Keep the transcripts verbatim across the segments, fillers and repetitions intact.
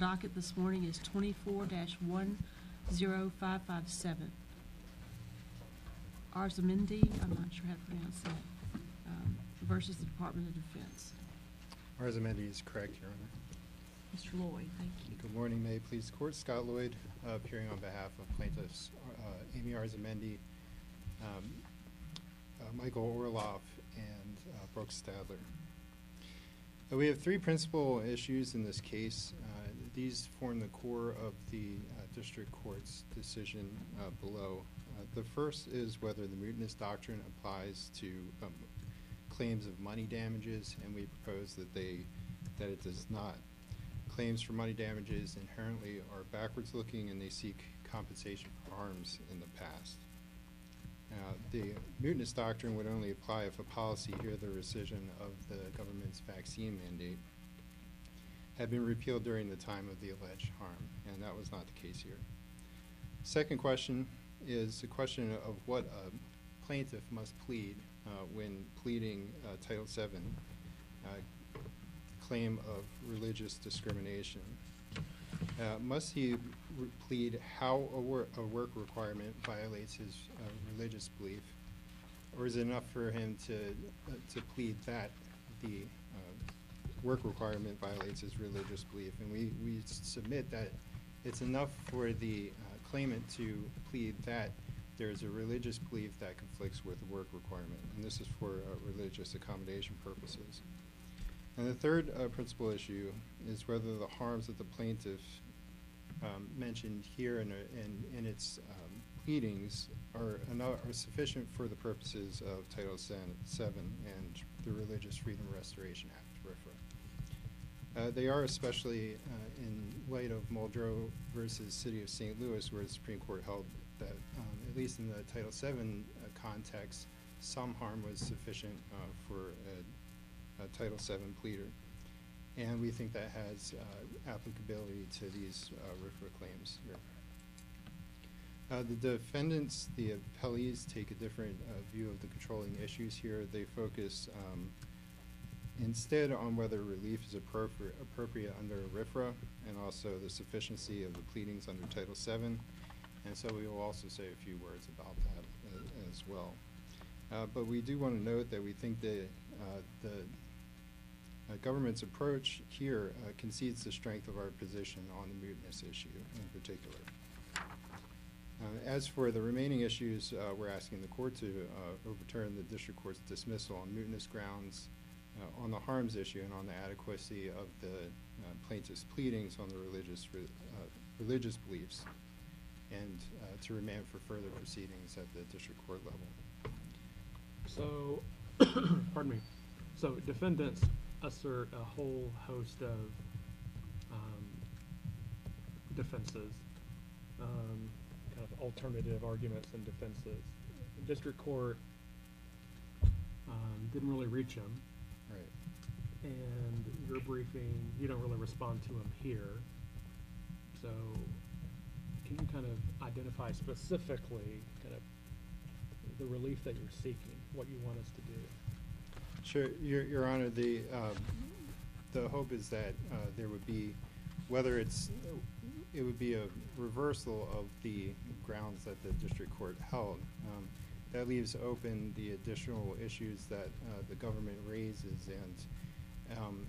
docket this morning is twenty-four dash one zero five five seven. Arzamendi, I'm not sure how to pronounce that, um, versus the Department of Defense. Arzamendi is correct, Your Honor. Mister Lloyd, thank you. Good morning. May it please the court. Scott Lloyd, uh, appearing on behalf of plaintiffs uh, Amy Arzamendi, um, uh, Michael Orloff, and uh, Brooks Stadler. Uh, we have three principal issues in this case. Uh, these form the core of the uh, district court's decision uh, below. Uh, the first is whether the mootness doctrine applies to um, claims of money damages, and we propose that they that it does not. Claims for money damages inherently are backwards looking, and they seek compensation for harms in the past. Uh, the mootness doctrine would only apply if a policy, here the rescission of the government's vaccine mandate, had been repealed during the time of the alleged harm, and that was not the case here. Second question is the question of what a plaintiff must plead uh, when pleading uh, Title seven uh, claim of religious discrimination. Uh, must he re plead how a, wor a work requirement violates his uh, religious belief, or is it enough for him to uh, to plead that the uh, work requirement violates his religious belief? And we, we submit that it's enough for the uh, claimant to plead that there is a religious belief that conflicts with the work requirement, and this is for uh, religious accommodation purposes. And the third uh, principal issue is whether the harms that the plaintiff um, mentioned here in, a, in, in its um, pleadings are, enough, are sufficient for the purposes of Title seven and the Religious Freedom Restoration Act, RFRA. Uh, they are especially uh, in light of Muldrow versus City of Saint Louis, where the Supreme Court held that, um, at least in the Title seven uh, context, some harm was sufficient uh, for a Uh, Title seven pleader, and we think that has uh, applicability to these uh, RFRA claims here. Uh, the defendants, the appellees, take a different uh, view of the controlling issues here. They focus um, instead on whether relief is appropri appropriate under RFRA, and also the sufficiency of the pleadings under Title seven, and so we will also say a few words about that uh, as well. Uh, but we do want to note that we think that uh, the uh, government's approach here uh, concedes the strength of our position on the mootness issue in particular. Uh, as for the remaining issues, uh, we're asking the court to uh, overturn the district court's dismissal on mootness grounds, uh, on the harms issue, and on the adequacy of the uh, plaintiff's pleadings on the religious re uh, religious beliefs, and uh, to remand for further proceedings at the district court level. So, pardon me. So defendants assert a whole host of um, defenses, um, kind of alternative arguments and defenses. The district court um, didn't really reach them. Right. And your briefing, you don't really respond to them here. So can you kind of identify specifically kind of the relief that you're seeking, what you want us to do? Sure, Your, Your Honor. The um, the hope is that uh, there would be, whether it's, it would be a reversal of the grounds that the district court held. Um, that leaves open the additional issues that uh, the government raises, and um,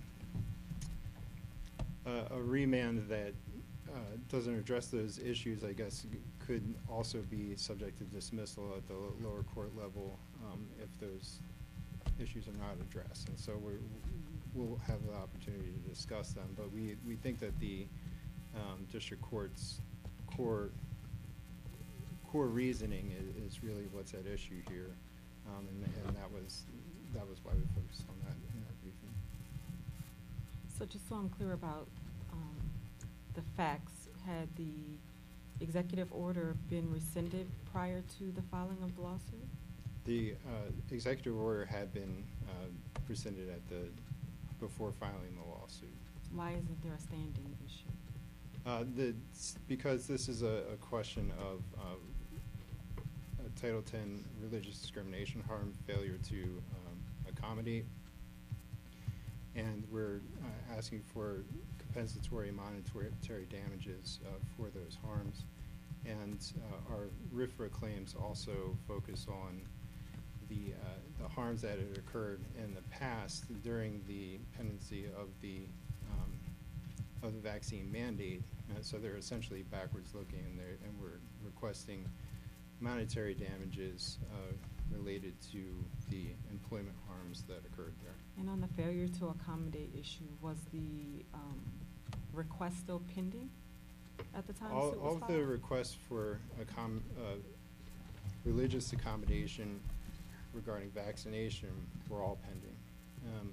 a, a remand that uh, doesn't address those issues, I guess, could also be subject to dismissal at the lower court level um, if those issues are not addressed. And so we're, we'll have the opportunity to discuss them. But we, we think that the um, district court's core core reasoning is, is really what's at issue here, um, and, and that was that was why we focused on that in our briefing. So just so I'm clear about um, the facts, had the executive order been rescinded prior to the filing of the lawsuit? The uh, executive order had been uh, rescinded at the before filing the lawsuit. Why isn't there a standing issue? Uh, the, because this is a, a question of uh, a Title ten religious discrimination harm, failure to um, accommodate, and we're uh, asking for compensatory monetary damages uh, for those harms. And uh, our RFRA claims also focus on the, uh, the harms that had occurred in the past during the pendency of the, um, of the vaccine mandate. Uh, so they're essentially backwards looking, and, they're, and we're requesting monetary damages uh, related to the employment harms that occurred there. And on the failure to accommodate issue, was the um, request still pending at the time the All, suit was all of the filed? requests for accom, uh, religious accommodation regarding vaccination were all pending. Um,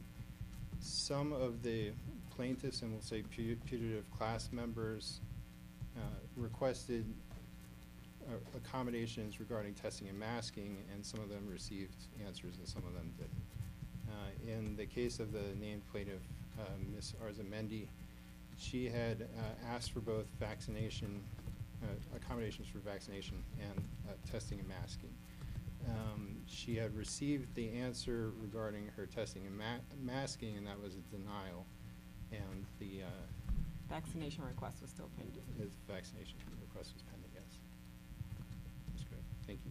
some of the plaintiffs, and we'll say pu- putative class members, uh, requested uh, accommodations regarding testing and masking, and some of them received answers and some of them didn't. Uh, in the case of the named plaintiff, uh, Miz Arzamendi, she had uh, asked for both vaccination, uh, accommodations for vaccination and uh, testing and masking. Um, she had received the answer regarding her testing and ma masking, and that was a denial. And the uh, Vaccination request was still pending. his vaccination request was pending, yes. That's great, thank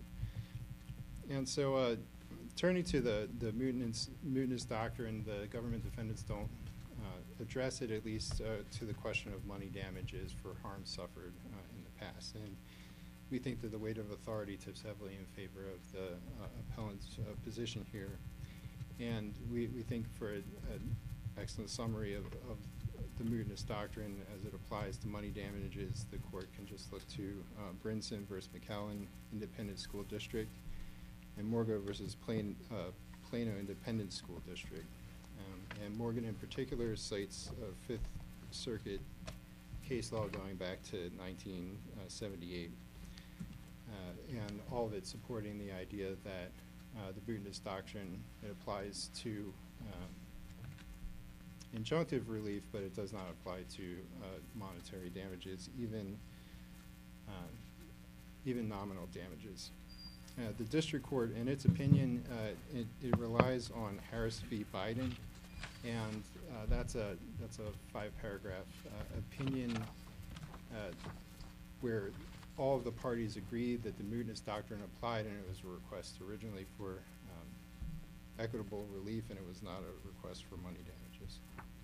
you. And so, uh, turning to the, the mootness, mootness doctrine, the government defendants don't uh, address it, at least uh, to the question of money damages for harm suffered uh, in the past. And we think that the weight of authority tips heavily in favor of the uh, appellant's uh, position here. And we, we think for an excellent summary of, of the mootness doctrine as it applies to money damages, the court can just look to uh, Brinson versus McAllen Independent School District and Morgo versus Plain, uh, Plano Independent School District. Um, and Morgan in particular cites uh, Fifth Circuit case law going back to nineteen seventy-eight. Uh, and all of it supporting the idea that uh, the mootness doctrine, it applies to um, injunctive relief, but it does not apply to uh, monetary damages, even uh, even nominal damages. Uh, the district court, in its opinion, uh, it, it relies on Harris v. Biden, and uh, that's a that's a five-paragraph uh, opinion uh, where all of the parties agreed that the mootness doctrine applied, and it was a request originally for um, equitable relief, and it was not a request for money damages.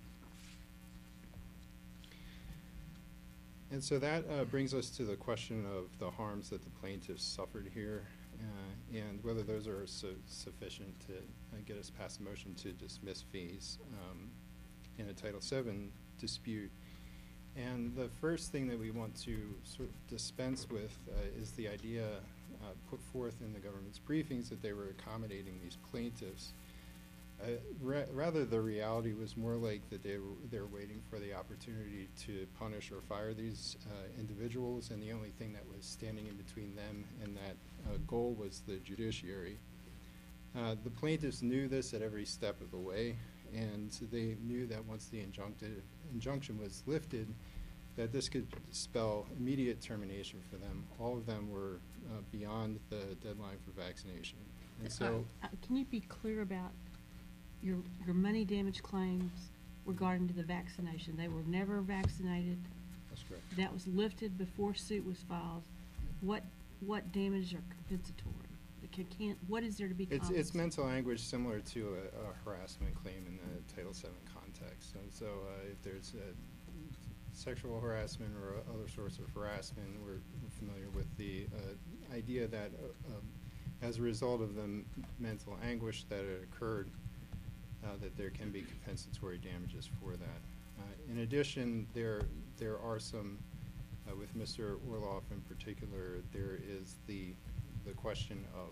And so that uh, brings us to the question of the harms that the plaintiffs suffered here, uh, and whether those are su sufficient to uh, get us past a motion to dismiss fees um, in a Title seven dispute. And the first thing that we want to sort of dispense with uh, is the idea uh, put forth in the government's briefings that they were accommodating these plaintiffs. Uh, ra rather, the reality was more like that they were they're waiting for the opportunity to punish or fire these uh, individuals, and the only thing that was standing in between them and that uh, goal was the judiciary. Uh, the plaintiffs knew this at every step of the way, and they knew that once the injunctive injunction was lifted, that this could spell immediate termination for them. All of them were uh, beyond the deadline for vaccination. And so, Uh, uh, Can you be clear about your, your money damage claims regarding to the vaccination? They were never vaccinated. that's correct. That was lifted before suit was filed. What, what damages are compensatory? Can, can't, what is there to be It's, compensated? it's mental anguish similar to a, a harassment claim in the Title seven context. And so uh, if there's uh, sexual harassment or other sorts of harassment, we're familiar with the uh, idea that uh, um, as a result of the m mental anguish that had occurred, uh, that there can be compensatory damages for that. Uh, in addition, there, there are some, uh, with Mister Orloff in particular, there is the the question of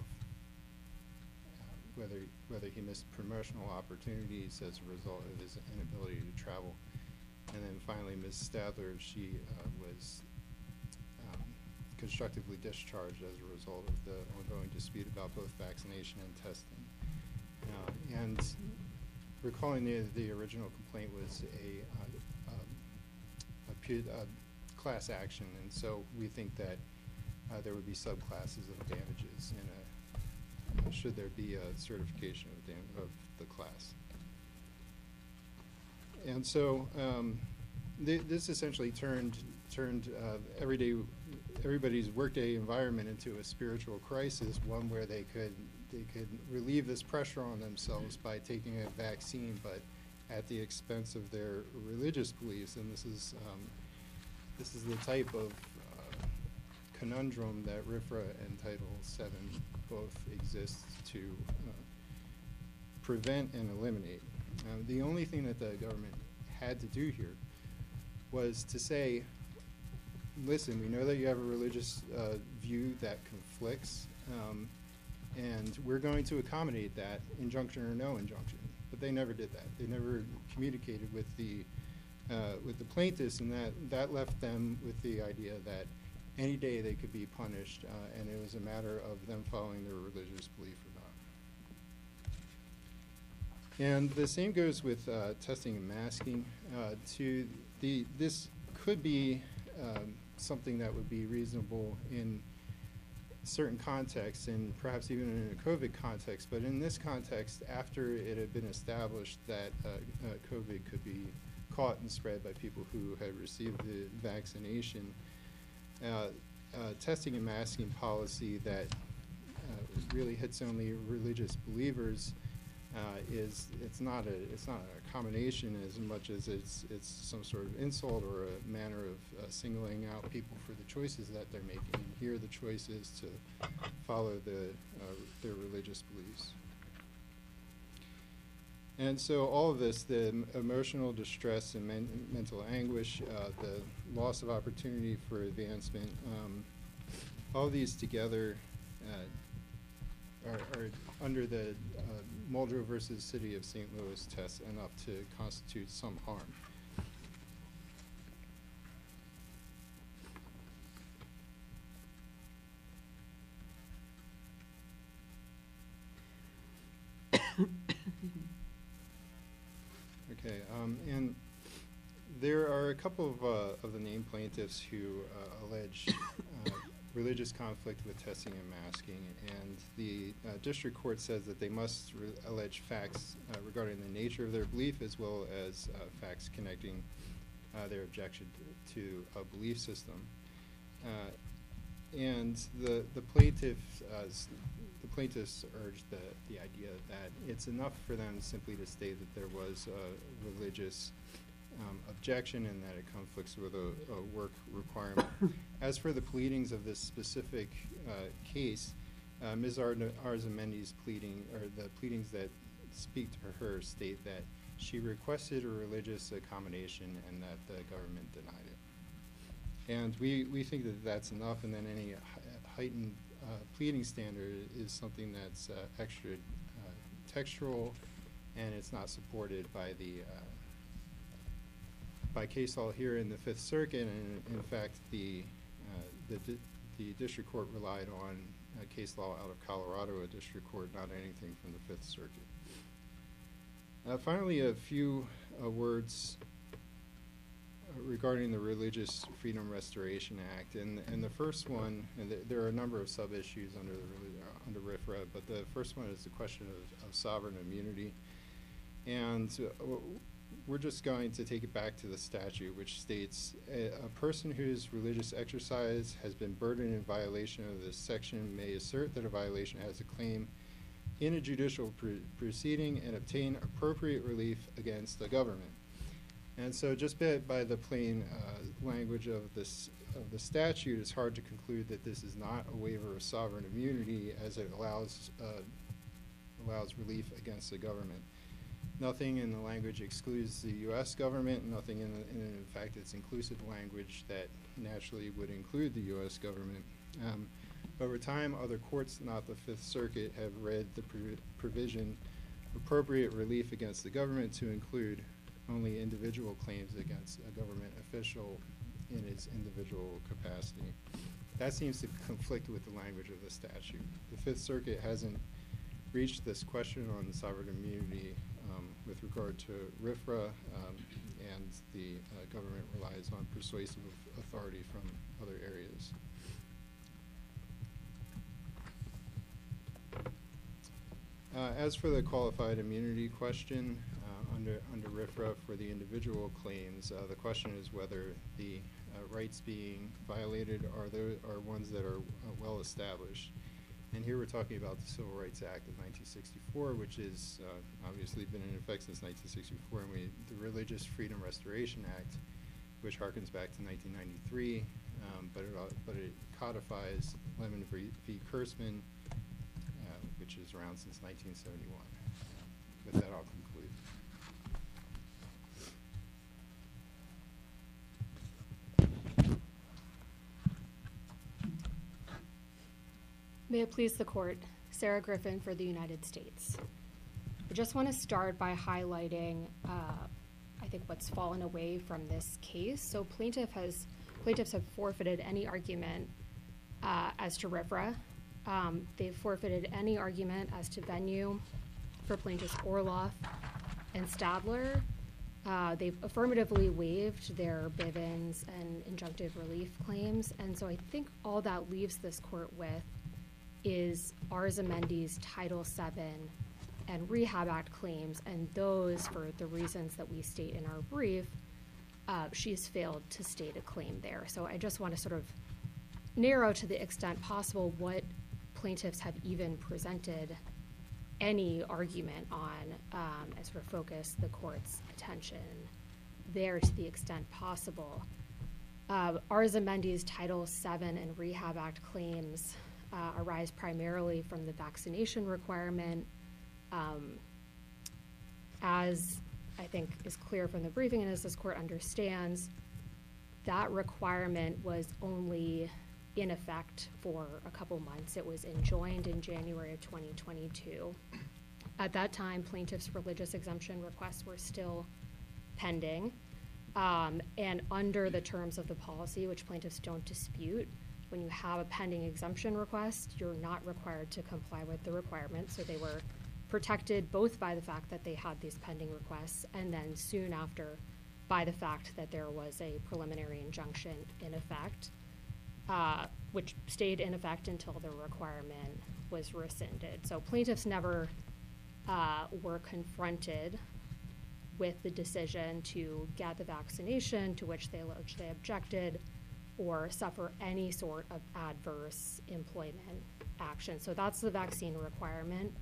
uh, whether whether he missed promotional opportunities as a result of his inability to travel. And then finally, Miz Stadler, she uh, was um, constructively discharged as a result of the ongoing dispute about both vaccination and testing. Uh, and recalling the, the original complaint was a, uh, um, a, pu a class action, and so we think that Uh, there would be subclasses of damages in a, uh, should there be a certification of, dam of the class. And so um, thi- this essentially turned, turned uh, everyday, everybody's workday environment into a spiritual crisis, one where they could, they could relieve this pressure on themselves by taking a vaccine, but at the expense of their religious beliefs. And this is, um, this is the type of uh, conundrum that RFRA and Title seven both exist to uh, prevent and eliminate. Uh, the only thing that the government had to do here was to say, listen, we know that you have a religious uh, view that conflicts, um, and we're going to accommodate that, injunction or no injunction. But they never did that. They never communicated with the uh, with the plaintiffs, and that that left them with the idea that any day they could be punished, uh, and it was a matter of them following their religious belief or not. And the same goes with uh, testing and masking. Uh, to the this could be um, something that would be reasonable in certain contexts, and perhaps even in a COVID context. But in this context, after it had been established that uh, uh, COVID could be caught and spread by people who had received the vaccination, uh, uh, testing and masking policy that uh, really hits only religious believers uh, is it's not a it's not a combination as much as it's it's some sort of insult or a manner of uh, singling out people for the choices that they're making. And here the choice is to follow the uh, their religious beliefs. And so all of this, the m- emotional distress and men- mental anguish, uh, the loss of opportunity for advancement, um, all these together uh, are, are under the uh, Muldrow versus City of Saint Louis test enough to constitute some harm. Okay, um, and there are a couple of, uh, of the named plaintiffs who uh, allege uh, religious conflict with testing and masking, and the uh, district court says that they must re- allege facts uh, regarding the nature of their belief as well as uh, facts connecting uh, their objection to, to a belief system. Uh, and the the plaintiffs uh, s- the plaintiffs urge the the idea that it's enough for them simply to state that there was a religious Um, objection and that it conflicts with a, a work requirement. As for the pleadings of this specific uh, case, uh, Miz Ar- Arzamendi's pleading, or the pleadings that speak to her, state that she requested a religious accommodation and that the government denied it. And we, we think that that's enough, and then any hi- heightened uh, pleading standard is something that's uh, extra uh, textual, and it's not supported by the uh, by case law here in the Fifth Circuit, and in fact, the uh, the, di- the district court relied on uh, case law out of Colorado, a district court, not anything from the Fifth Circuit. Uh, finally, a few uh, words uh, regarding the Religious Freedom Restoration Act, and and the first one, and th- there are a number of sub-issues under the reli- uh, under RFRA, but the first one is the question of, of sovereign immunity, and uh, w- we're just going to take it back to the statute, which states a, a person whose religious exercise has been burdened in violation of this section may assert that a violation has a claim in a judicial pr- proceeding and obtain appropriate relief against the government. And so just by, by the plain uh, language of this of the statute, it's hard to conclude that this is not a waiver of sovereign immunity, as it allows uh, allows relief against the government. Nothing in the language excludes the U S government, nothing in, the, in in fact, it's inclusive language that naturally would include the U S government. Um, over time, other courts, not the Fifth Circuit, have read the pro- provision appropriate relief against the government to include only individual claims against a government official in its individual capacity. That seems to conflict with the language of the statute. The Fifth Circuit hasn't reached this question on sovereign immunity um, with regard to RFRA, um, and the uh, government relies on persuasive authority from other areas. Uh, as for the qualified immunity question, uh, under, under RFRA for the individual claims, uh, the question is whether the uh, rights being violated are the, are ones that are uh, well established. And here we're talking about the Civil Rights Act of nineteen sixty-four, which is uh, obviously been in effect since nineteen sixty-four, and we, the Religious Freedom Restoration Act, which harkens back to nineteen ninety-three, um, but it, uh, but it codifies Lemon v. v. Kurtzman, uh, which is around since nineteen seventy-one. With that, I'll conclude. May it please the court, Sarah Griffin for the United States. I just want to start by highlighting, uh, I think, what's fallen away from this case. So plaintiff has, plaintiffs have forfeited any argument uh, as to RFRA. Um, they've forfeited any argument as to venue for plaintiffs Orloff and Stadler. Uh, they've affirmatively waived their Bivens and injunctive relief claims. And so I think all that leaves this court with is Arzamendi's Title seven and Rehab Act claims, and those, for the reasons that we state in our brief, uh, she's failed to state a claim there. So I just want to sort of narrow to the extent possible what plaintiffs have even presented any argument on, um, and sort of focus the court's attention there to the extent possible. Uh, Arzamendi's Title seven and Rehab Act claims Uh, arise primarily from the vaccination requirement. Um, as I think is clear from the briefing and as this court understands, that requirement was only in effect for a couple months. It was enjoined in January of twenty twenty-two. At that time, plaintiffs' religious exemption requests were still pending. Um, and under the terms of the policy, which plaintiffs don't dispute, when you have a pending exemption request, you're not required to comply with the requirements. So they were protected both by the fact that they had these pending requests and then soon after by the fact that there was a preliminary injunction in effect, uh, which stayed in effect until the requirement was rescinded. So plaintiffs never uh, were confronted with the decision to get the vaccination, to which they alleged they objected, or suffer any sort of adverse employment action. So that's the vaccine requirement.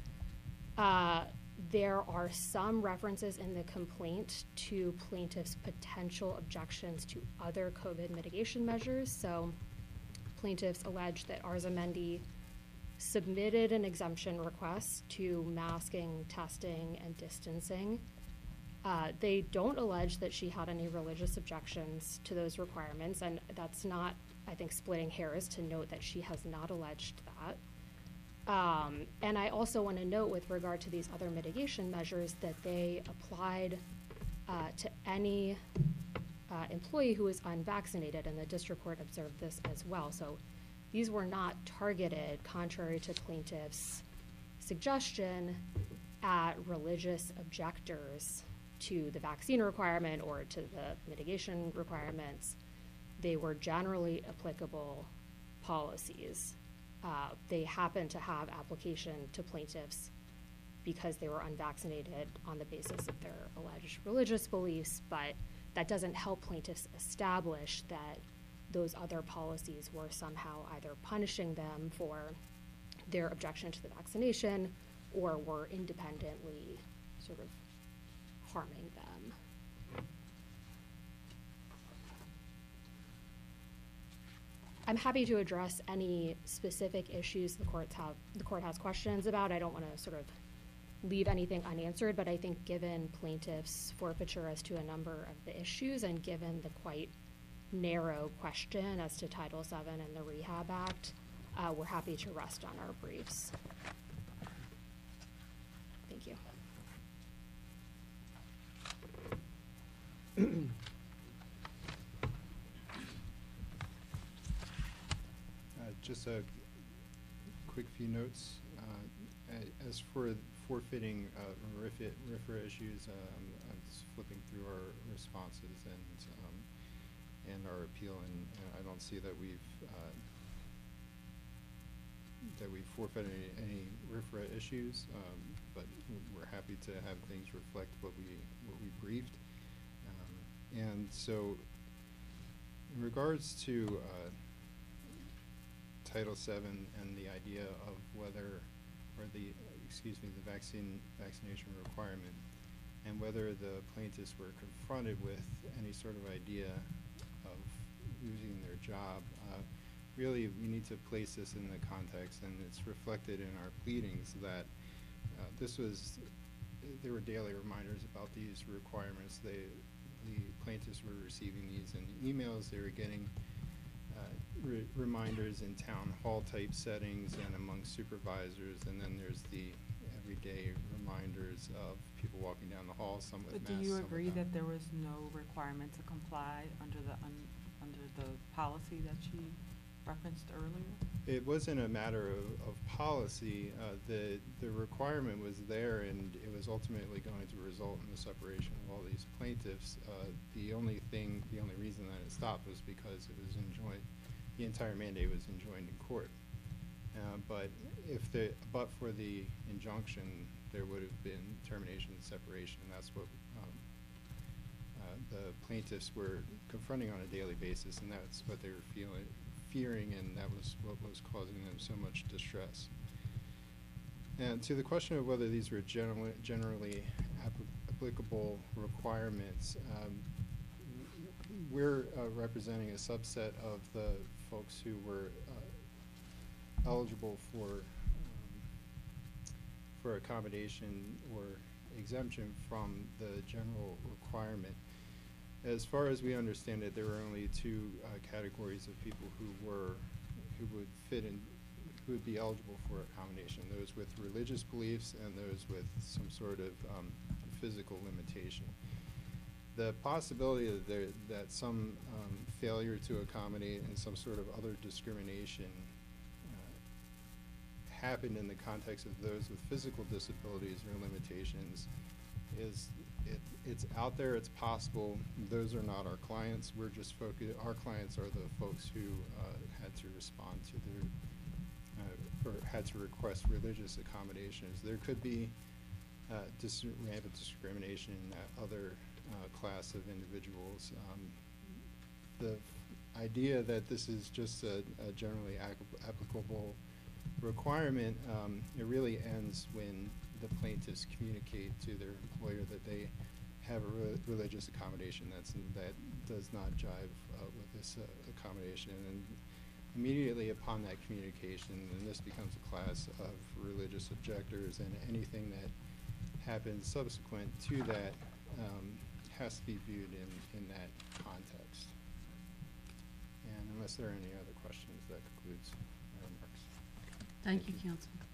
Uh, there are some references in the complaint to plaintiffs' potential objections to other COVID mitigation measures. So plaintiffs allege that Arzamendi submitted an exemption request to masking, testing, and distancing. Uh, they don't allege that she had any religious objections to those requirements, and that's not, I think, splitting hairs to note that she has not alleged that. Um, and I also want to note with regard to these other mitigation measures that they applied uh, to any uh, employee who was unvaccinated, and the district court observed this as well. So these were not targeted, contrary to plaintiffs' suggestion, at religious objectors to the vaccine requirement or to the mitigation requirements. They were generally applicable policies. Uh, they happen to have application to plaintiffs because they were unvaccinated on the basis of their alleged religious beliefs, but that doesn't help plaintiffs establish that those other policies were somehow either punishing them for their objection to the vaccination or were independently sort of harming them. I'm happy to address any specific issues the courts have, the court has questions about. I don't want to sort of leave anything unanswered, but I think given plaintiffs' forfeiture as to a number of the issues and given the quite narrow question as to Title seven and the Rehab Act, uh, we're happy to rest on our briefs. Thank you. Uh, just a quick few notes. Uh, a- as for forfeiting uh, RFRA RFRA issues, um, I'm just flipping through our responses and um, and our appeal, and uh, I don't see that we've uh, that we forfeited any, any RFRA issues. Um, but w- we're happy to have things reflect what we, what we briefed. Um, And so, in regards to uh, Title seven and the idea of whether, or the, excuse me, the vaccine, vaccination requirement, and whether the plaintiffs were confronted with any sort of idea of losing their job, uh, really, we need to place this in the context, and it's reflected in our pleadings that uh, this was, there were daily reminders about these requirements. They, the plaintiffs were receiving these in emails, they were getting uh, re reminders in town hall type settings and among supervisors, and then there's the everyday reminders of people walking down the hall, some with But masks, do you some agree without. that there was no requirement to comply under the, un under the policy that she referenced earlier? It wasn't a matter of, of policy. Uh, the, the requirement was there, and it was ultimately going to result in the separation of all these plaintiffs. Uh, the only thing, the only reason that it stopped was because it was enjoined, the entire mandate was enjoined in court. Uh, but if the, but for the injunction, there would have been termination and separation. That's what um, uh, the plaintiffs were confronting on a daily basis, and that's what they were feeling, fearing, and that was what was causing them so much distress. And to the question of whether these were generally, generally applicable requirements, um, we're uh, representing a subset of the folks who were uh, eligible for um, for accommodation or exemption from the general requirement. As far as we understand it, there were only two uh, categories of people who were, who would fit in, who would be eligible for accommodation, those with religious beliefs and those with some sort of um, physical limitation. The possibility that, there, that some um, failure to accommodate and some sort of other discrimination uh, happened in the context of those with physical disabilities or limitations is, it, it's out there, it's possible. Those are not our clients. We're just focused, our clients are the folks who uh, had to respond to their, uh, or had to request religious accommodations. There could be uh, dis rampant discrimination in that other uh, class of individuals. Um, the idea that this is just a, a generally applicable requirement, um, it really ends when the plaintiffs communicate to their employer that they have a re religious accommodation that's, that does not jive uh, with this uh, accommodation. And immediately upon that communication, then this becomes a class of religious objectors, and anything that happens subsequent to that um, has to be viewed in, in that context. And unless there are any other questions, that concludes my remarks. Thank you, counsel.